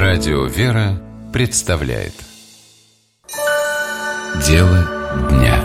Радио «Вера» представляет Дело дня.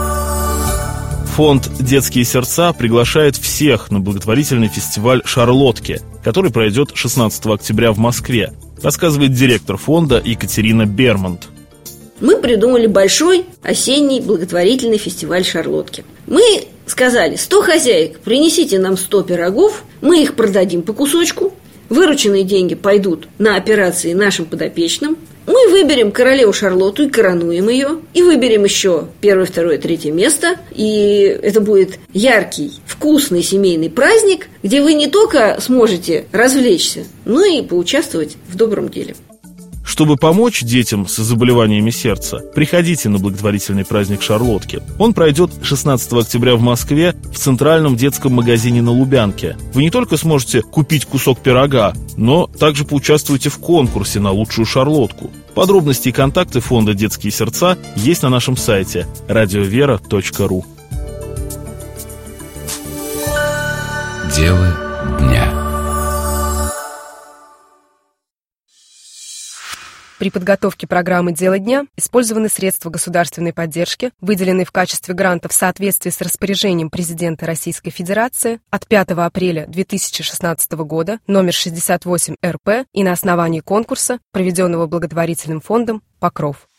Фонд «Детские сердца» приглашает всех на благотворительный фестиваль «Шарлотки», который пройдет 16 октября в Москве, рассказывает директор фонда Екатерина Бермонт. Мы придумали большой осенний благотворительный фестиваль «Шарлотки». Мы сказали: 100 хозяек, принесите нам 100 пирогов, мы их продадим по кусочку, вырученные деньги пойдут на операции нашим подопечным, мы выберем королеву Шарлотту и коронуем ее, и выберем еще 1, 2, 3 место, и это будет яркий, вкусный семейный праздник, где вы не только сможете развлечься, но и поучаствовать в добром деле. Чтобы помочь детям с заболеваниями сердца, приходите на благотворительный праздник Шарлотки. Он пройдет 16 октября в Москве в Центральном детском магазине на Лубянке. Вы не только сможете купить кусок пирога, но также поучаствуете в конкурсе на лучшую шарлотку. Подробности и контакты фонда «Детские сердца» есть на нашем сайте radiovera.ru. Дело дня. При подготовке программы «Дело дня» использованы средства государственной поддержки, выделенные в качестве гранта в соответствии с распоряжением президента Российской Федерации от 5 апреля 2016 года номер 68 РП и на основании конкурса, проведенного благотворительным фондом «Покров».